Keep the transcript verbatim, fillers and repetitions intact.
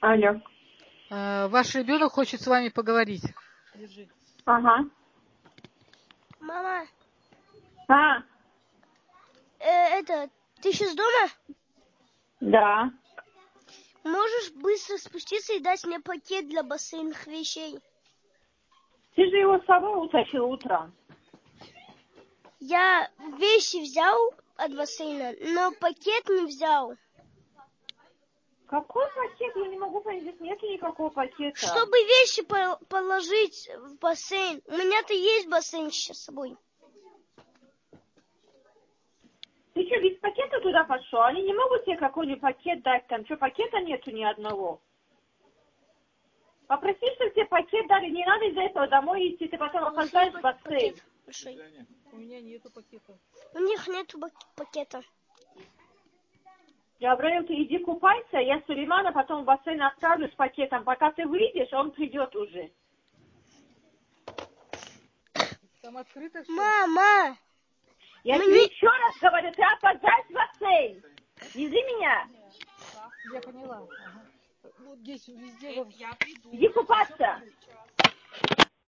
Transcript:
Алло. Э, ваш ребенок хочет с вами поговорить. Держи. Ага. Мама, А, э, это, ты сейчас дома? да. Можешь быстро спуститься и дать мне пакет для бассейных вещей? Ты же его с собой утащил утром. Я вещи взял от бассейна, но пакет не взял. Какой пакет? Я не могу понять, здесь нету никакого пакета. Чтобы вещи по- положить в бассейн. У меня-то есть бассейн сейчас с собой. Ты что, без пакета туда пошел? Они не могут тебе какой-нибудь пакет дать там? Что, пакета нету ни одного? Попроси, чтобы тебе пакет дали. Не надо из-за этого домой идти, ты потом опоздаешь в бассейн. Пакет большой. У меня нету пакета. У них нету бак- пакета. Габраил, ты иди купайся, я Сулеймана потом в бассейн отправлю с пакетом. Пока ты выйдешь, он придет уже. Там открыто все. Мама! Я Мне- тебе еще раз говорю, ты опоздаешь в бассейн. Вези меня. Я поняла. Ага. Вот здесь везде. Вот... Иди купаться.